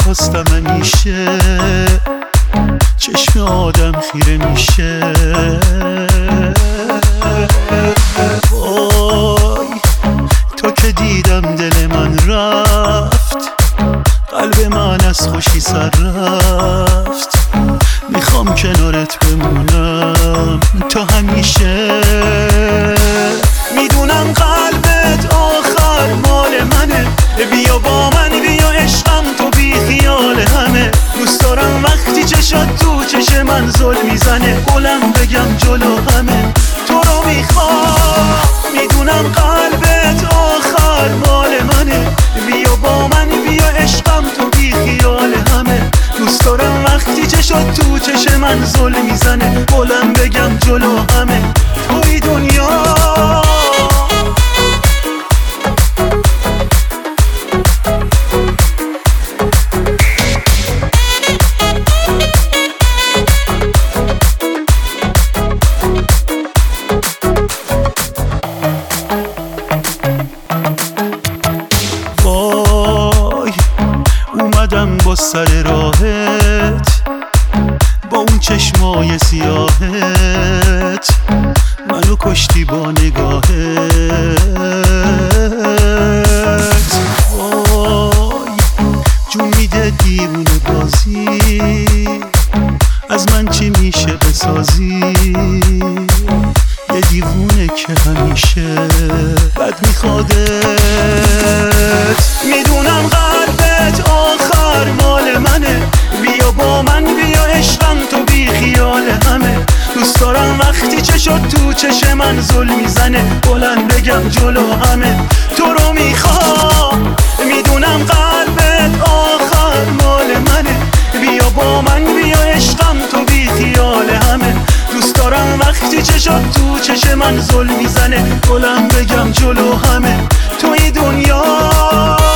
میخواستم همیشه چشم آدم خیره میشه. وای تو که دیدم دل من رفت، قلب من از خوشی سر رفت. میخوام کنارت بمونم تا همیشه. میدونم قلبت آخر مال منه، بیا با من بیا عشقم تو بی خیال همه. دوست دارم وقتی چشات تو چش من زل میزنه، بلند بگم جلو همه تو رو میخوام. میدونم قلبت آخر مال منه، بیا با من بیا عشقم تو بی خیال همه. دوست دارم وقتی چشات تو چش من زل میزنه، بلند بگم جلو همه توی دنیا. اومدم با سر راهت، با اون چشمای سیاهت منو کشتی با نگاهت. وای جون میده دیوونه بازی، از من چی میشه بسازی؟ یه دیوونه که همیشه بد میخوادت. میدونم قلبت آخر مال منه، بیا با من بیا عشقم تو بی خیال همه. دوست دارم وقتی چشات تو چش من زل میزنه، بلند بگم جلو همه تو رو میخوام. میدونم قلبت آخر مال منه، بیا با من بیا عشقم تو بی خیال همه. دوست دارم وقتی چشات تو چش من زل میزنه، بلند بگم جلو همه توی دنیا.